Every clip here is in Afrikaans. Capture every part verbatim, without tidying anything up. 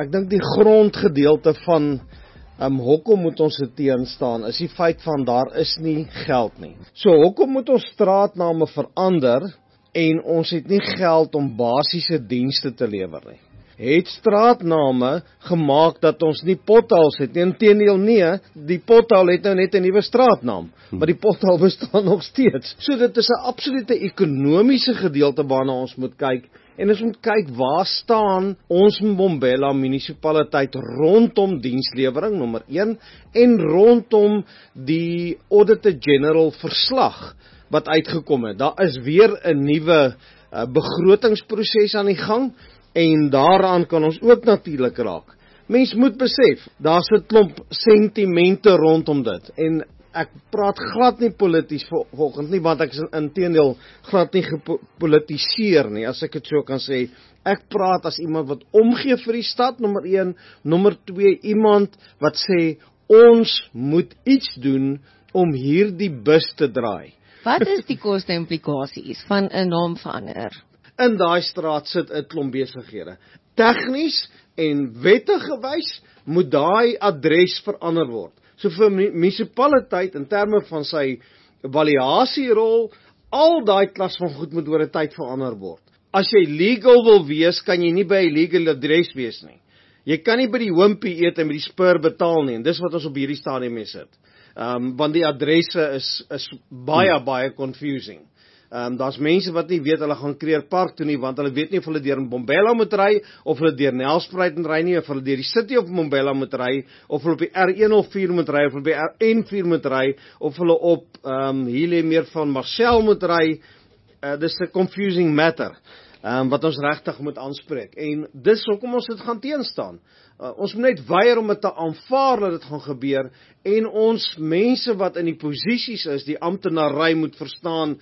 Ek dink die grondgedeelte van um, hoekom moet ons dit teenstaan, is die feit van daar is nie geld nie. So hoekom moet ons straatname verander en ons het nie geld om basiese dienste te lewer nie? Het straatname gemaak dat ons nie potholes het nie? Inteendeel nee, die pothole het nou net 'n nuwe straatnaam, maar die pothole bestaan nog steeds. So dit is 'n absolute ekonomiese gedeelte waarna ons moet kyk, en ons moet kyk waar staan ons Mbombela munisipaliteit rondom dienslewering, nommer een, en rondom die Auditor General verslag wat uitgekom het. Daar is weer 'n nuwe uh, begrotingsproses aan die gang, en daaraan kan ons ook natuurlik raak. Mens moet besef, daar's 'n klomp sentimente rondom dit, en ek praat glad nie polities volgens nie, want ek is inteendeel glad nie gepolitiseer nie, as ek dit so kan sê. Ek praat as iemand wat omgee vir die stad, nommer een, nommer twee, iemand wat sê, ons moet iets doen om hierdie bus te draai. Wat is die koste-implikasies van 'n naamverander? In daai straat sit 'n klomp besighede. Tegnies en wettig gewys moet daai adres verander word. So vir munisipaliteit in terme van sy evaluasierol, al daai klas van goed moet oor 'n tyd verander word. As jy legal wil wees, kan jy nie by 'n legal adres wees nie. Jy kan nie by die Wimpy eet en by die Spur betaal nie, en dis wat ons op hierdie stadium mee sit. Um, want die adresse is, is baie, hmm. baie confusing. Um, daar's mense wat nie weet hulle gaan Kruger Park toe nie, want hulle weet nie of hulle deur Mbombela moet ry, of hulle deur Nelspruit moet ry nie, of hulle deur die City of Mbombela moet ry, of hulle op die R een of vier moet ry, of hulle op die R N vier moet ry, of hulle op um, hier meer van Marcel moet ry. Uh, dis 'n confusing matter, um, wat ons regtig moet aanspreek. En dis hoekom ons dit gaan teenstaan. Uh, ons moet net weier om dit te aanvaar dat dit gaan gebeur, en ons mense wat in die posisies is, die amptenary moet verstaan,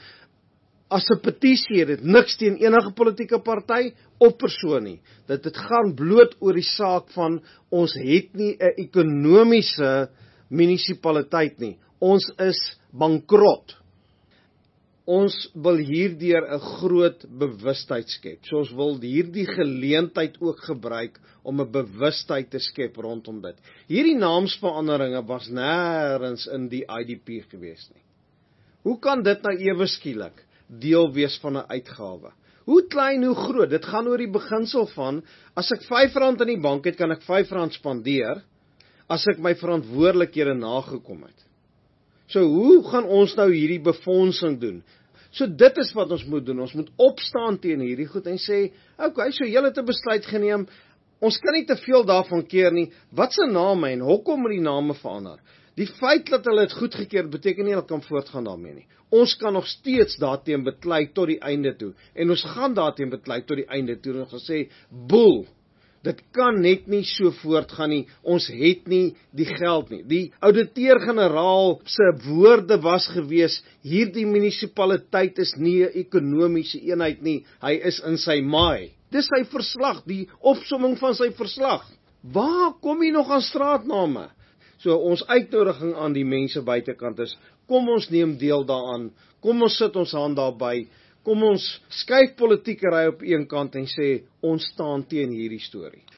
as 'n petisie het dit niks teen enige politieke party of persoon nie. Dat dit gaan bloot oor die saak van, ons het nie 'n ekonomiese munisipaliteit nie. Ons is bankrot. Ons wil hierdeur 'n groot bewustheid skep. So ons wil hierdie geleentheid ook gebruik om 'n bewustheid te skep rondom dit. Hierdie naamsveranderinge was nêrens in die I D P gewees nie. Hoe kan dit nou ewe skielik deel wees van 'n uitgawe? Hoe klein, hoe groot? Dit gaan oor die beginsel van, as ek vyf rand in die bank het, kan ek vyf rand spandeer, as ek my verantwoordelikhede nagekom het. So hoe gaan ons nou hierdie befondsing doen? So dit is wat ons moet doen. Ons moet opstaan teen hierdie goed en sê, okay, so julle het 'n besluit geneem, ons kan nie te veel daarvan keer nie. Wat se name en hoekom moet die name verander? Die feit dat hulle dit goedgekeur het, beteken nie dat kan voortgaan daarmee nie. Ons kan nog steeds daarteen beklei tot die einde toe. En ons gaan daarteen beklei tot die einde toe. En ons gaan sê, boel, dit kan net nie so voortgaan nie. Ons het nie die geld nie. Die ouditeur-generaal se woorde was gewees, hierdie munisipaliteit is nie 'n ekonomiese eenheid nie. Hy is in sy maai. Dis sy verslag, die opsomming van sy verslag. Waar kom jy nog aan straatname? So ons uitnodiging aan die mense buitekant is, kom ons neem deel daaraan, kom ons sit ons hand daarby, kom ons skuif politiekery op een kant en sê, ons staan teen hierdie storie.